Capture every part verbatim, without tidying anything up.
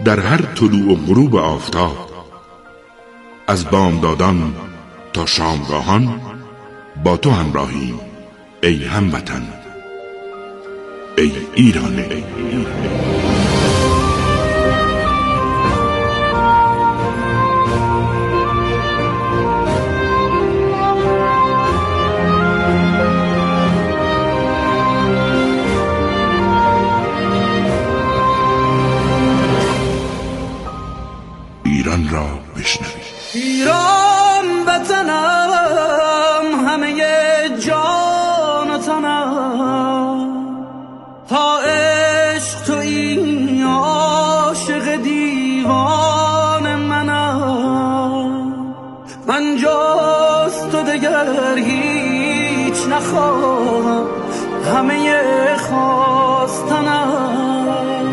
در هر طلوع و غروب آفتاب، از بامدادان تا شامگاهان با تو همراهیم ای هموطن، ای ایران. ای ایران. ایران را بشنوید. ایران وطنم، همه جان و تنم، تا عشق تو این عاشق دیوان منم. من جز تو دگر هیچ نخواهم، همه خواستنم.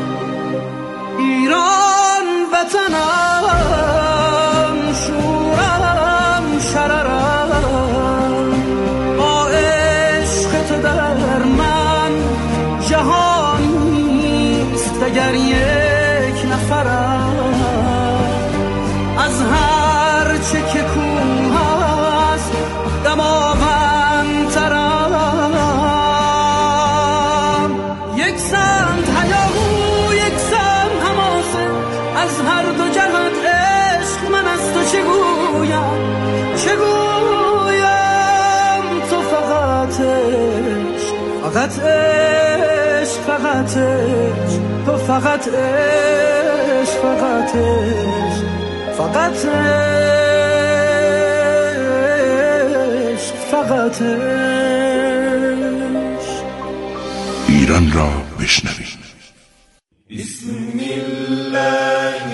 ایران وطنم، شورم شررم، با عشق تو در من جهانیست دگر یک نفرم. از هر چه که کوه است دماوندترم. یک سمت هیاهو یک سمت حماسه، از هر دو جهت عشق من از تو چگویم چگویم. تو فقط عشق، فقط عشق، فقط عشق، تو فقط عشق، فقط عشق، فقط عشق، فقط عشق. ایران را بشنوید. بسم الله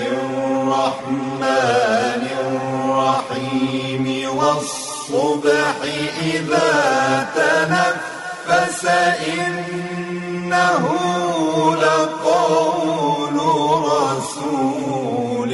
الرحمن الرحیم والصبح اذا تنفس انه لقول رسول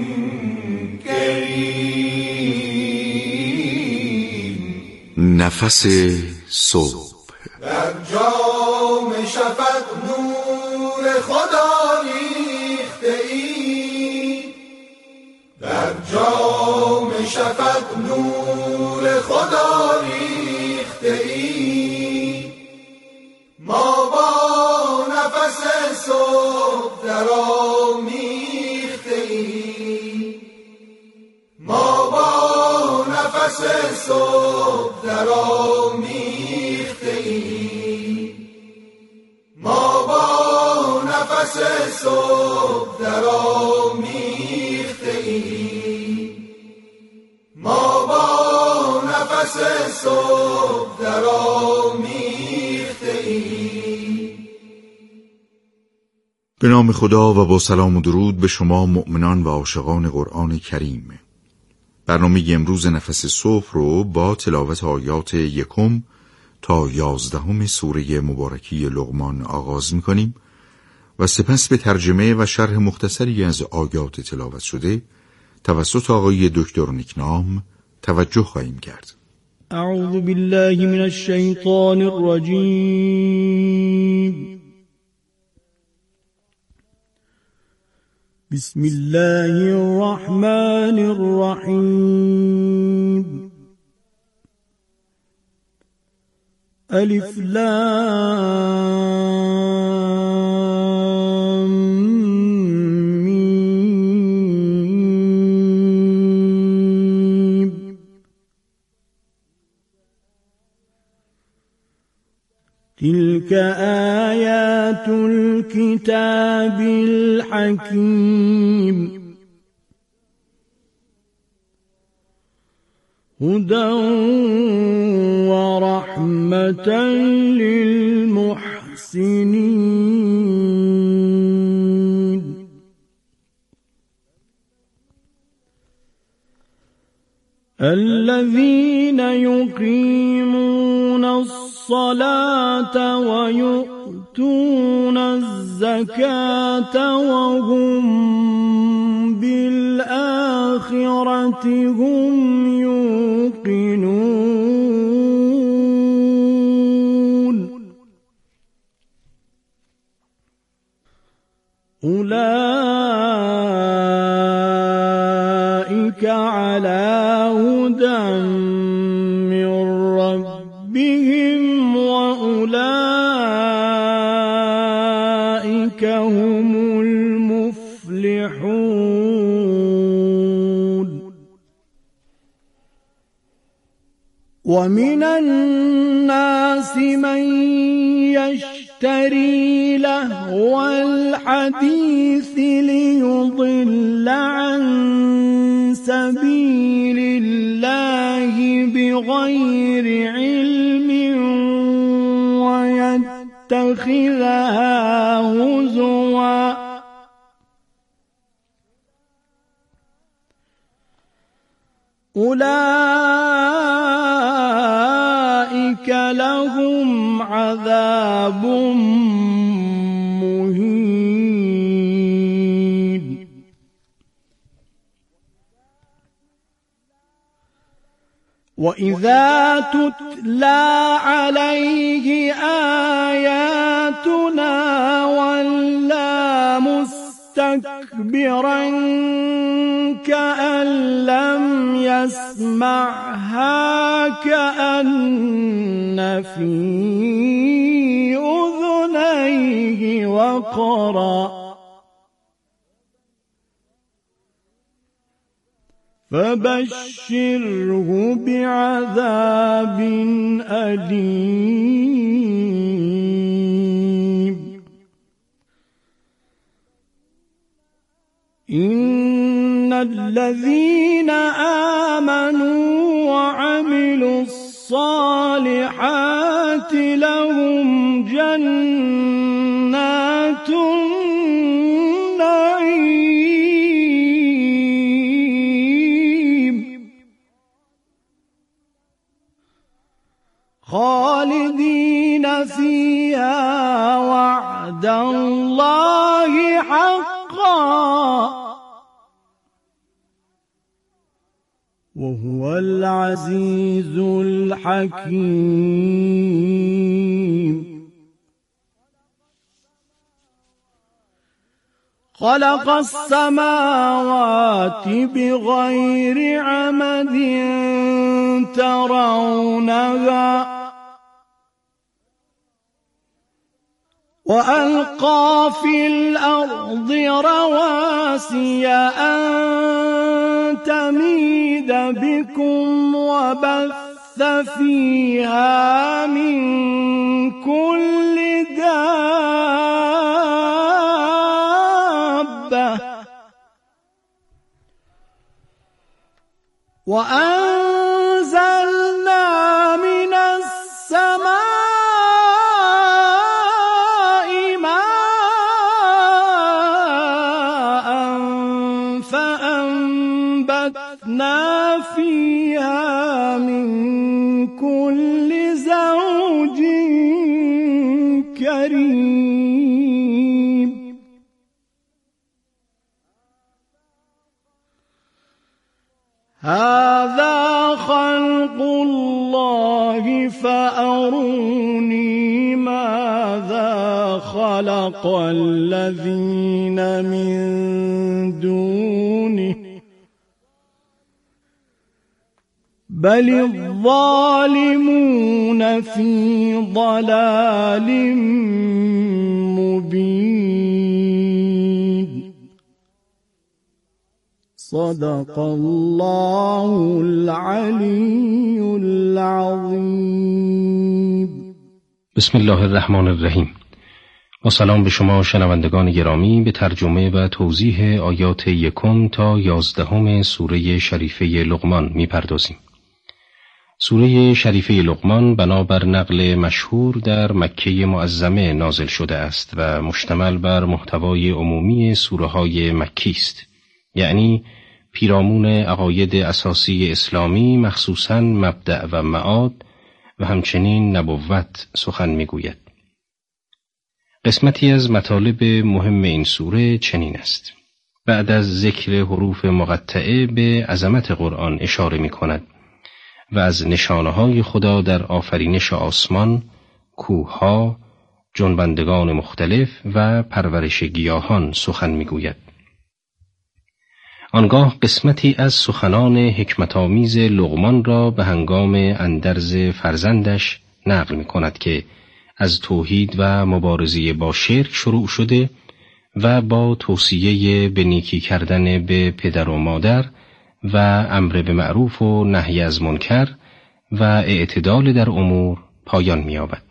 کریم. نفس صبح در جام شفق نور خدا ریخته ای، در جام شفق نور خدا ریخته ای. ما با نفس صبح در آمیخته ای، ما با نفس صبح در آمیخته ای، ما با نفس صبح در آمیخته ای، ما با نفس صبح در آمیخته ای. به نام خدا و با سلام و درود به شما مؤمنان و عاشقان قرآن کریم. برنامه امروز نفس صبح رو با تلاوت آیات یکم تا یازدهم سوره مبارکی لقمان آغاز می‌کنیم و سپس به ترجمه و شرح مختصری از آیات تلاوت شده توسط آقای دکتر نیکنام توجه خواهیم کرد. اعوذ بالله من الشیطان الرجیم. بسم الله الرحمن الرحیم. الف لام میم. تلك آیات الكتاب الحکیم. هدى ورحمة للمحسنين. الذين يقيمون الصلاة ويؤتون الزكاة وهم بالآخرة هم يوقنون. أولئك هدى من ربهم وأولئك هم المفلحون. ومن الناس من يشتري لهو الحديث ليضل عن سبيل الله بغير علم ويتخذها هزوا أولئك لهم عذاب مهين. وإذا تتلى عليه آياتنا ولى مستكبرا كأن لم يسمعها كأن في أذنيه وقرا فبشره بعذاب أليم. إن الذين آمنوا وعملوا الصالحات لهم جنات النعيم خالدين فيها وعد الله حقا وهو العزيز الحكيم. خلق السماوات بغير عمد ترونها وألقى في الأرض رواسي أن تميد بكم وبث فيها من كل دابة وأنزلنا من السماء فيها من كل زوج كريم. هذا خلق الله فأروني ماذا خلق الذين من دونه بل الظالمون في ضلال مبين. صدق الله العلي العظيم. بسم الله الرحمن الرحیم. و سلام به شما شنوندگان گرامی به ترجمه و توضیح آیات یکم تا یازدهم سوره شریفه لقمان می‌پردازیم. سوره شریفه لقمان بنابر نقل مشهور در مکه معظمه نازل شده است و مشتمل بر محتوای عمومی سوره‌های مکی است، یعنی پیرامون عقاید اساسی اسلامی مخصوصاً مبدأ و معاد و همچنین نبوت سخن می‌گوید. قسمتی از مطالب مهم این سوره چنین است: بعد از ذکر حروف مقطعه به عظمت قرآن اشاره می‌کند و از نشانه‌های خدا در آفرینش آسمان، کوه‌ها، جنبندگان مختلف و پرورش گیاهان سخن می‌گوید. آنگاه قسمتی از سخنان حکمت‌آمیز لقمان را به هنگام اندرز فرزندش نقل می کند که از توحید و مبارزه با شرک شروع شده و با توصیه به نیکی کردن به پدر و مادر و امر به معروف و نهی از منکر و اعتدال در امور پایان می‌یابد.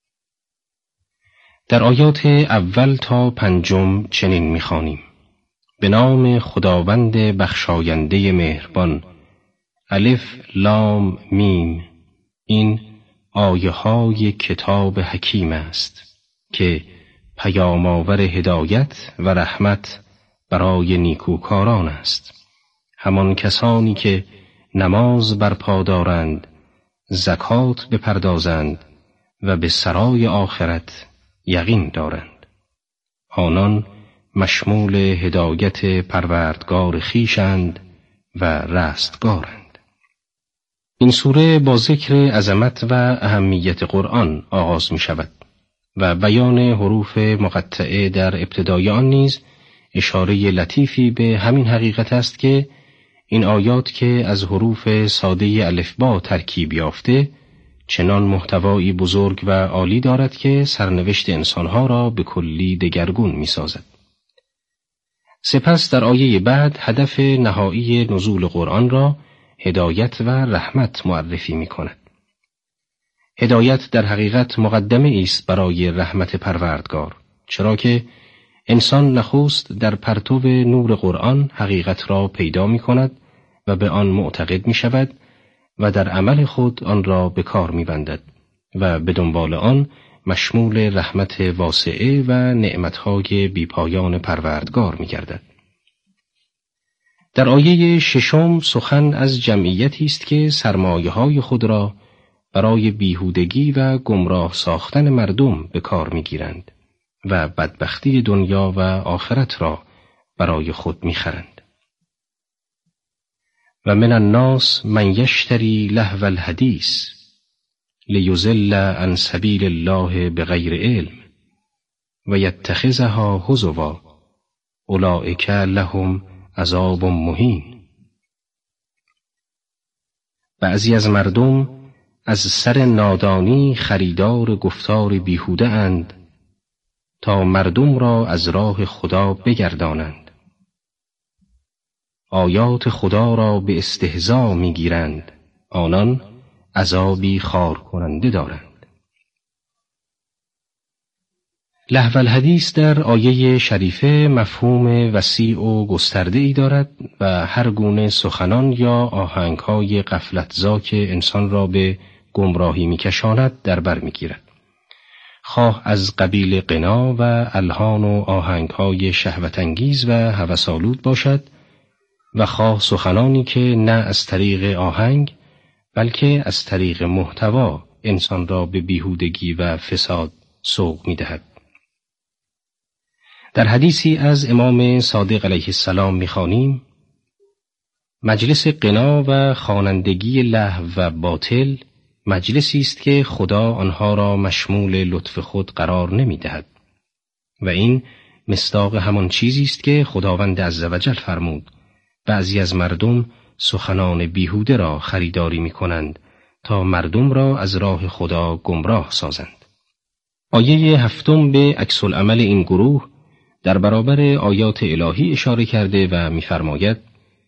در آیات اول تا پنجم چنین می‌خوانیم: به نام خداوند بخشاینده مهربان. الف لام میم. این آیه های کتاب حکیم است که پیام‌آور هدایت و رحمت برای نیکوکاران است، همان کسانی که نماز برپا دارند، زکات بپردازند و به سرای آخرت یقین دارند. آنان مشمول هدایت پروردگار خویشند و رستگارند. این سوره با ذکر عظمت و اهمیت قرآن آغاز می شود و بیان حروف مقطعه در ابتدای آن نیز اشاره لطیفی به همین حقیقت است که این آیات که از حروف ساده الفبا ترکیب یافته چنان محتوایی بزرگ و عالی دارد که سرنوشت انسانها را به کلی دگرگون می سازد. سپس در آیه بعد هدف نهایی نزول قرآن را هدایت و رحمت معرفی می کند. هدایت در حقیقت مقدمه است برای رحمت پروردگار، چرا که انسان نخست در پرتو نور قرآن حقیقت را پیدا می کند و به آن معتقد می شود و در عمل خود آن را به کار می بندد و به دنبال آن مشمول رحمت واسعه و نعمتهای بیپایان پروردگار می گردد. در آیه ششم سخن از جمعیتی است که سرمایه‌های خود را برای بیهودگی و گمراه ساختن مردم به کار می گیرند و بدبختی دنیا و آخرت را برای خود می خرند. و من الناس من یشتری لهو الحدیث لیضل عن سبیل الله بغیر علم و یتخذها هزوا اولئک لهم عذاب مهین. بعضی از مردم از سر نادانی خریدار گفتار بیهوده اند تا مردم را از راه خدا بگردانند. آیات خدا را به استهزا می‌گیرند، آنان عذابی خار کننده دارند. لهو الحدیث در آیه شریفه مفهوم وسیع و گسترده‌ای دارد و هر گونه سخنان یا آهنگ‌های غفلت‌زا که انسان را به گمراهی می‌کشاند در بر می‌گیرد، خواه از قبیل غنا و الحان و آهنگ‌های شهوت‌انگیز و هوس‌آلود باشد و خواه سخنانی که نه از طریق آهنگ بلکه از طریق محتوا انسان را به بیهودگی و فساد سوق می‌دهد. در حدیثی از امام صادق علیه السلام می‌خوانیم: مجلس غنا و خوانندگی لهو و باطل مجلسی است که خدا آنها را مشمول لطف خود قرار نمی‌دهد و این مصداق همان چیزی است که خداوند عزوجل فرمود: بعضی از مردم سخنان بیهوده را خریداری می‌کنند تا مردم را از راه خدا گمراه سازند. آیه هفتم به عکس العمل این گروه در برابر آیات الهی اشاره کرده و می‌فرماید: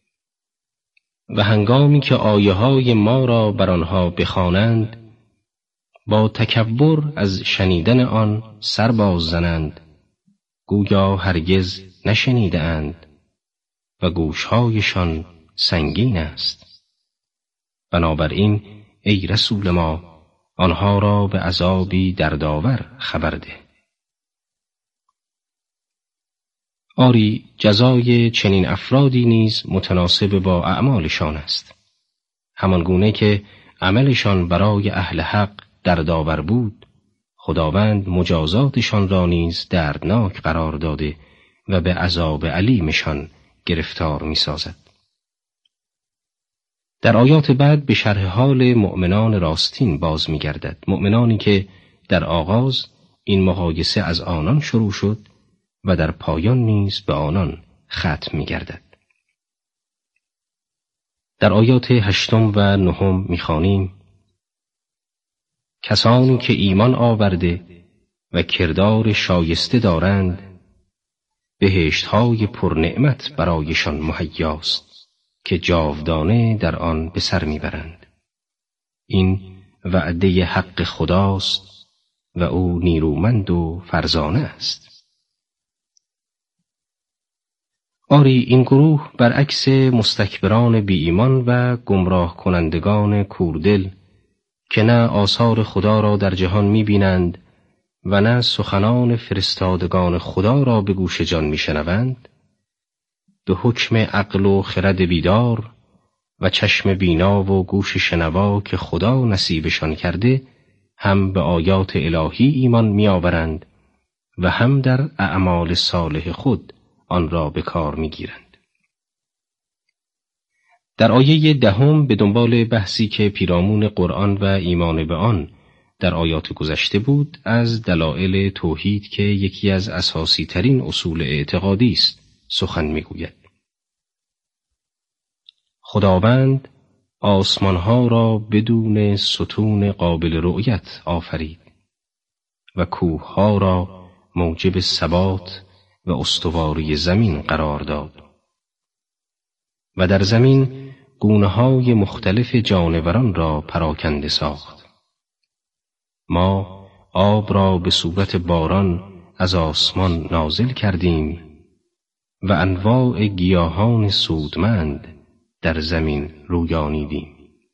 و هنگامی که آیه‌های ما را بر آنها بخوانند با تکبر از شنیدن آن سر باز زنند، گویا هرگز نشنیده اند و گوشهایشان سنگین است. بنابراین ای رسول ما آنها را به عذابی دردآور خبر ده. آری جزای چنین افرادی نیز متناسب با اعمالشان است. همان گونه که عملشان برای اهل حق دردآور بود، خداوند مجازاتشان را نیز دردناک قرار داده و به عذاب علیمشان گرفتار می سازد. در آیات بعد به شرح حال مؤمنان راستین باز می گردد، مؤمنانی که در آغاز این مقایسه از آنان شروع شد و در پایان نیز به آنان ختم می گردد. در آیات هشتم و نهم می‌خوانیم: کسانی که ایمان آورده و کردار شایسته دارند، بهشت‌های پرنعمت برایشان مهیاست که جاودانه در آن به سر میبرند. این وعده حق خداست و او نیرومند و فرزانه است. آری این گروه برعکس مستکبران بی ایمان و گمراه کنندگان کوردل که نه آثار خدا را در جهان میبینند و نه سخنان فرستادگان خدا را به گوش جان میشنوند، به حکم عقل و خرد بیدار و چشم بینا و گوش شنوا که خدا نصیبشان کرده، هم به آیات الهی ایمان میآورند و هم در اعمال صالح خود آن را به کار میگیرند. در آیه دهم به دنبال بحثی که پیرامون قرآن و ایمان به آن در آیات گذشته بود، از دلایل توحید که یکی از اساسی ترین اصول اعتقادی است سخن میگوید. خداوند آسمانها را بدون ستون قابل رؤیت آفرید و کوهها را موجب ثبات و استواری زمین قرار داد و در زمین گونه‌های مختلف جانوران را پراکنده ساخت. ما آب را به صورت باران از آسمان نازل کردیم و انواع گیاهان سودمند در زمین رویانیدیم.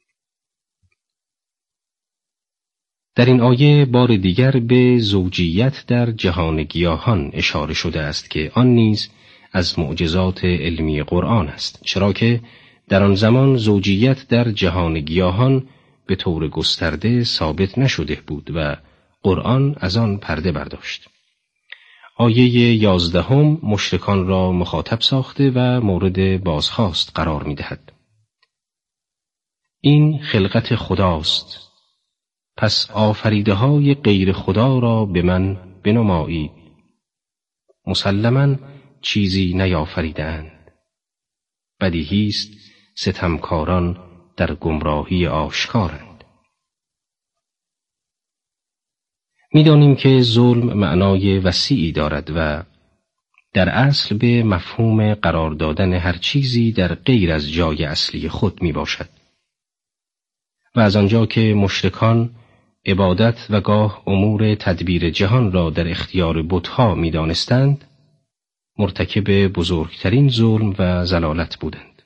در این آیه بار دیگر به زوجیت در جهان گیاهان اشاره شده است که آن نیز از معجزات علمی قرآن است، چرا که در آن زمان زوجیت در جهان گیاهان به طور گسترده ثابت نشده بود و قرآن از آن پرده برداشت. آیه یازدهم مشرکان را مخاطب ساخته و مورد بازخواست قرار می‌دهد. این خلقت خداست، پس آفریده‌های غیر خدا را به من بنمایید. مسلماً چیزی نیافریدند. بدیهی است ستمکاران در گمراهی آشکارند. می‌دانیم که ظلم معنای وسیعی دارد و در اصل به مفهوم قرار دادن هر چیزی در غیر از جای اصلی خود میباشد. و از آنجا که مشرکان عبادت و گاه امور تدبیر جهان را در اختیار بت‌ها می‌دانستند، مرتکب بزرگترین ظلم و ضلالت بودند.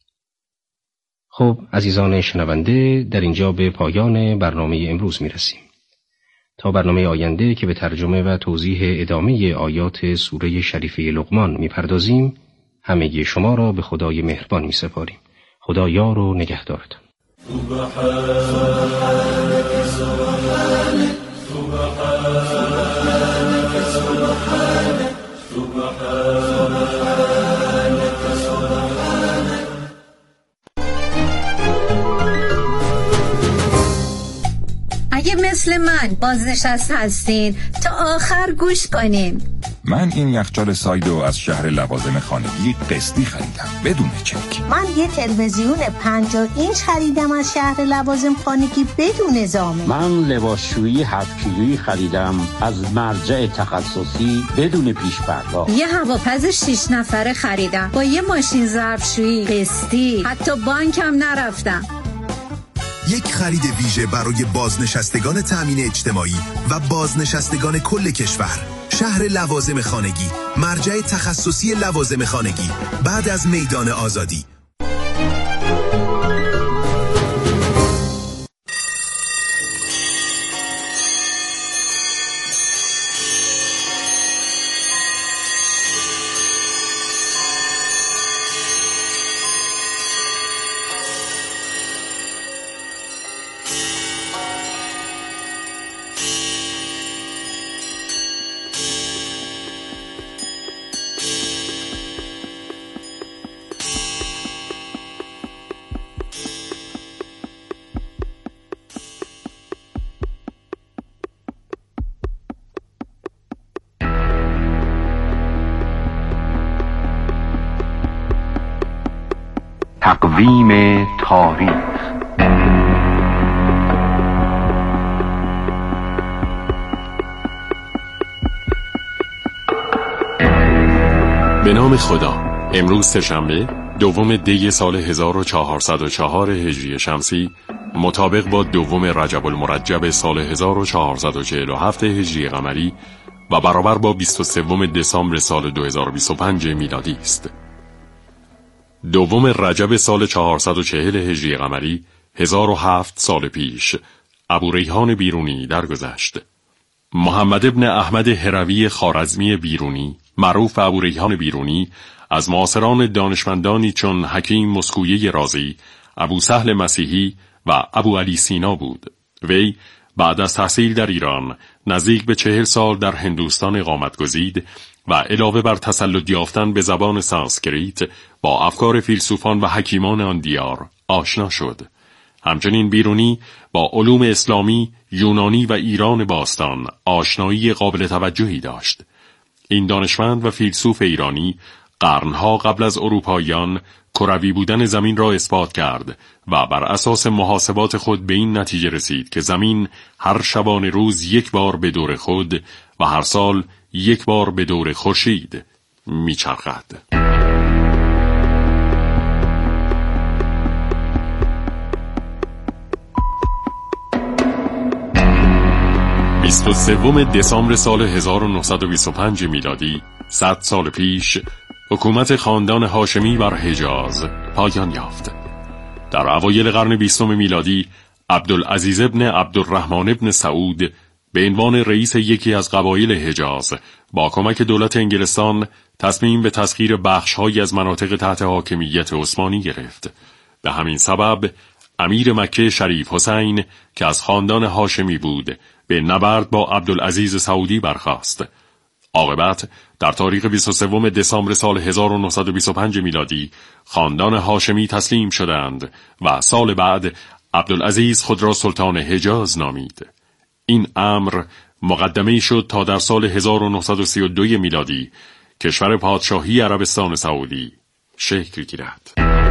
خب عزیزان شنونده، در اینجا به پایان برنامه امروز می‌رسیم. تا برنامه آینده که به ترجمه و توضیح ادامه آیات سوره شریفه لقمان می‌پردازیم، همگی شما را به خدای مهربان می‌سپاریم. خدا یار و نگهدارتان. سبحانك سبحانك سبحانك سبحانك سبحانك سبحانك. اگه مثل من بازنشسته هستین تا آخر گوش کنین. من این یخچال سایدو از شهر لوازم خانگی قسطی خریدم بدون چک. من یه تلویزیون پنجاه اینچ خریدم از شهر لوازم خانگی بدون زامن. من لباسشویی هفت کیلویی خریدم از مرجع تخصصی بدون پیش پرداخت. یه هواپز شش نفره خریدم با یه ماشین ظرفشویی قسطی، حتی بانکم نرفتم. یک خرید ویژه برای بازنشستگان تامین اجتماعی و بازنشستگان کل کشور. شهر لوازم خانگی، مرجع تخصصی لوازم خانگی، بعد از میدان آزادی. تقویم تاریخ. به نام خدا. امروز سه‌شنبه دوم دی سال هزار و چهارصد و چهار هجری شمسی مطابق با دوم رجب المرجب سال هزار و چهارصد و چهل و هفت هجری قمری و برابر با بیست و سوم دسامبر سال دو هزار و بیست و پنج میلادی است. دوم رجب سال چهارصد و چهل هجری قمری هزار و هفت سال پیش ابو ریحان بیرونی درگذشت. محمد ابن احمد هروی خوارزمی بیرونی معروف ابو ریحان بیرونی از معاصران دانشمندانی چون حکیم مسکویه رازی، ابو سهل مسیحی و ابو علی سینا بود. وی بعد از تحصیل در ایران نزدیک به چهل سال در هندوستان اقامت گزید و علاوه بر تسلط یافتن به زبان سانسکریت با افکار فیلسوفان و حکیمان آن دیار آشنا شد. همچنین بیرونی با علوم اسلامی، یونانی و ایران باستان آشنایی قابل توجهی داشت. این دانشمند و فیلسوف ایرانی قرنها قبل از اروپاییان کروی بودن زمین را اثبات کرد و بر اساس محاسبات خود به این نتیجه رسید که زمین هر شبانه روز یک بار به دور خود و هر سال یک بار به دور خورشید میچرخد. بیست و سوم دسامبر سال هزار و نهصد و بیست و پنج میلادی، صد سال پیش، حکومت خاندان هاشمی بر حجاز پایان یافت. در اوایل قرن بیستم میلادی، عبدالعزیز ابن عبدالرحمن ابن سعود به عنوان رئیس یکی از قبایل حجاز با کمک دولت انگلستان تصمیم به تسخیر بخش‌هایی از مناطق تحت حاکمیت عثمانی گرفت. به همین سبب امیر مکه شریف حسین که از خاندان هاشمی بود به نبرد با عبدالعزیز سعودی برخاست. عاقبت در تاریخ بیست و سوم دسامبر سال هزار و نهصد و بیست و پنج میلادی خاندان هاشمی تسلیم شدند و سال بعد عبدالعزیز خود را سلطان حجاز نامید. این امر مقدمه‌ای شد تا در سال هزار و نهصد و سی و دو میلادی کشور پادشاهی عربستان سعودی شکل گیرد.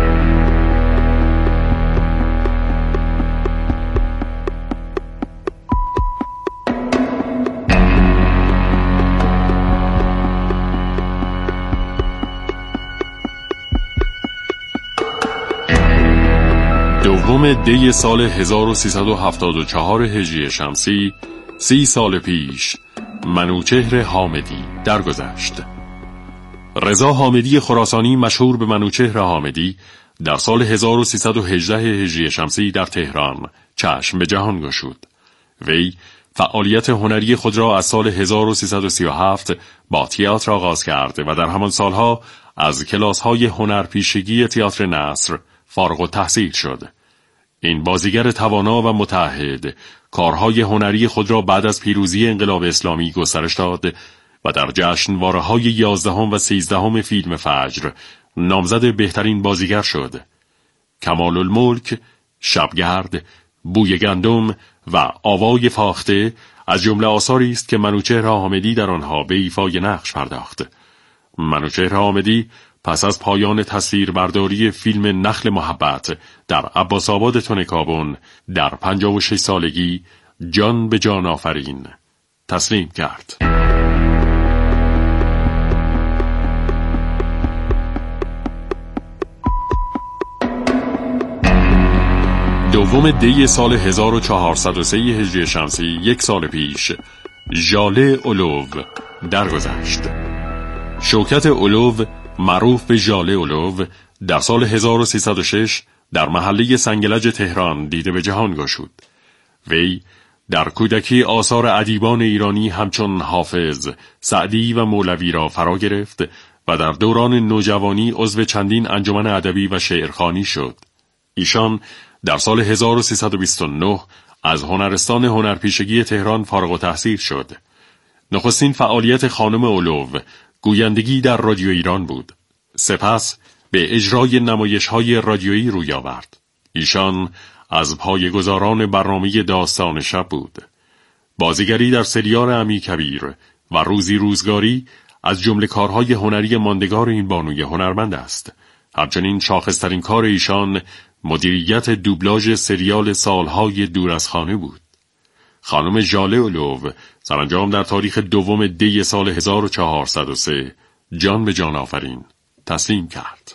دوم دی سال هزار و سیصد و هفتاد و چهار هجری شمسی، سی سال پیش، منوچهر حامدی درگذشت. رضا حامدی خراسانی مشهور به منوچهر حامدی در سال هزار و سیصد و هجده هجری شمسی در تهران چشم به جهان گشود. وی فعالیت هنری خود را از سال هزار و سیصد و سی و هفت با تئاتر آغاز کرد و در همان سالها از کلاس‌های هنرپیشگی تئاتر نصر فارغ التحصیل شد. این بازیگر توانا و متعهد کارهای هنری خود را بعد از پیروزی انقلاب اسلامی گسترش داد و در جشنواره‌های یازدهم و سیزدهم فیلم فجر نامزد بهترین بازیگر شد. کمال الملک، شبگرد، بوی گندم و آوای فاخته از جمله آثاری است که منوچهر حامدی در آنها به ایفای نقش پرداخت. منوچهر حامدی پس از پایان تصویربرداری فیلم نخل محبت در عباس‌آباد تنکابن در پنجاه و شش سالگی جان به جان آفرین تسلیم کرد. دوم دی سال هزار و چهارصد و سه هجری شمسی، یک سال پیش، ژاله اولو درگذشت. شوکت اولو معروف به ژاله اولو در سال هزار و سیصد و شش در محله سنگلج تهران دیده به جهان گشود. وی در کودکی آثار ادیبان ایرانی همچون حافظ، سعدی و مولوی را فرا گرفت و در دوران نوجوانی عضو چندین انجمن ادبی و شعرخوانی شد. ایشان در سال هزار و سیصد و بیست و نه از هنرستان هنرپیشگی تهران فارغ التحصیل شد. نخستین فعالیت خانم اولو گویندگی در رادیو ایران بود. سپس به اجرای نمایش‌های رادیویی روی آورد. ایشان از پایه‌گذاران برنامه داستان شب بود. بازیگری در سریال امی کبیر و روزی روزگاری از جمله کارهای هنری ماندگار این بانوی هنرمند است. همچنین شاخصترین کار ایشان مدیریت دوبلاژ سریال سالهای دور از خانه بود. خانم ژاله اولوو سرانجام در تاریخ دوم دی سال هزار و چهارصد و سه جان به جان آفرین تسلیم کرد.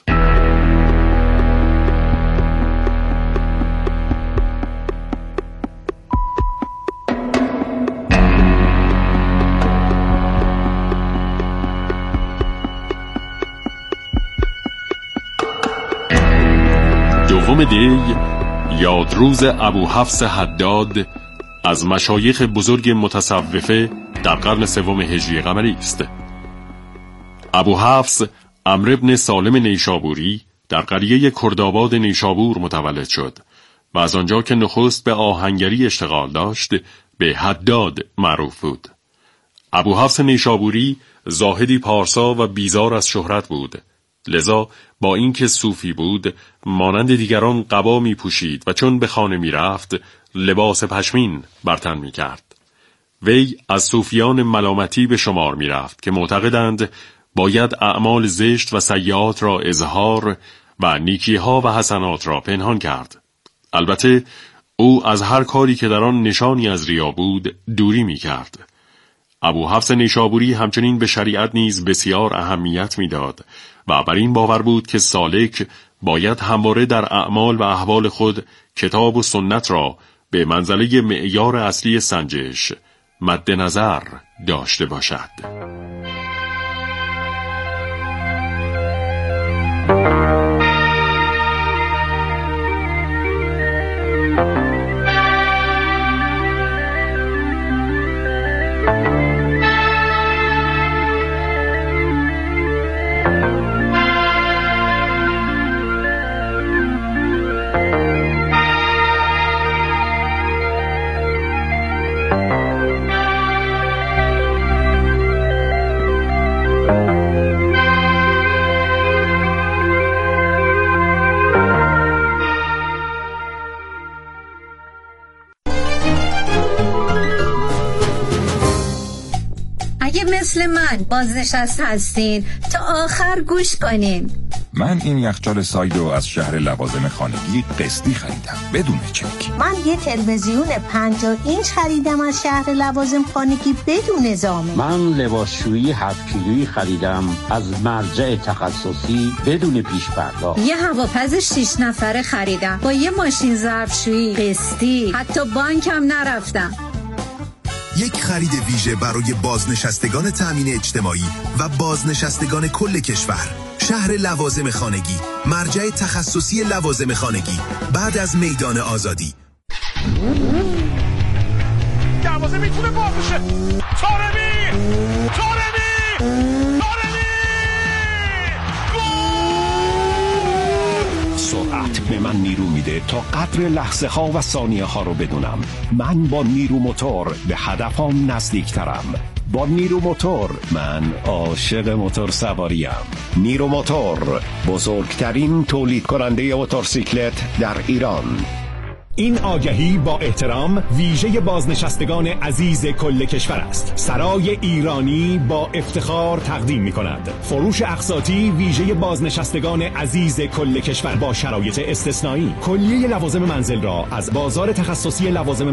دوم دی یادروز ابو حفص حداد از مشایخ بزرگ متصوفه در قرن سوم هجری قمری است. ابو حفص عمرو بن سالم نیشابوری در قریه کردآباد نیشابور متولد شد و از آنجا که نخست به آهنگری اشتغال داشت به حداد معروف بود. ابو حفص نیشابوری زاهدی پارسا و بیزار از شهرت بود، لذا با اینکه صوفی بود مانند دیگران قبا می پوشید و چون به خانه می رفت لباس پشمین بر تن می کرد. وی از صوفیان ملامتی به شمار می رفت که معتقدند باید اعمال زشت و سیئات را اظهار و نیکیها و حسنات را پنهان کرد. البته او از هر کاری که در آن نشانی از ریا بود دوری می کرد. ابو حفص نیشابوری همچنین به شریعت نیز بسیار اهمیت می داد و بر این باور بود که سالک باید همواره در اعمال و احوال خود کتاب و سنت را به منزله معیار اصلی سنجش مد نظر داشته باشد. مثل من بازنشسته هستین تا آخر گوش کنین. من این یخچال سایدو از شهر لوازم خانگی قسطی خریدم بدون چک. من یه تلویزیون پنجاه اینچ خریدم از شهر لوازم خانگی بدون ضامن. من لباسشویی هفت کیلویی خریدم از مرجع تخصصی بدون پیش پرداخت. یه هواپز شش نفره خریدم با یه ماشین ظرفشویی قسطی، حتی بانکم نرفتم. یک خرید ویژه برای بازنشستگان تامین اجتماعی و بازنشستگان کل کشور. شهر لوازم خانگی، مرجع تخصصی لوازم خانگی، بعد از میدان آزادی. دروازه میتونه باز بشه. طارمی! طارمی! طارمی! گل! سرعت به من نیرو میده تا قدر لحظه ها و ثانیه ها رو بدونم. من با نیرو موتور به هدفم نزدیکترم. با نیرو موتور من عاشق موتور سواریم. نیرو موتور، بزرگترین تولید کننده موتورسیکلت در ایران. این آگهی با احترام ویژه بازنشستگان عزیز کل کشور است. سرای ایرانی با افتخار تقدیم می کند فروش اقساطی ویژه بازنشستگان عزیز کل کشور با شرایط استثنایی. کلیه لوازم منزل را از بازار تخصصی لوازم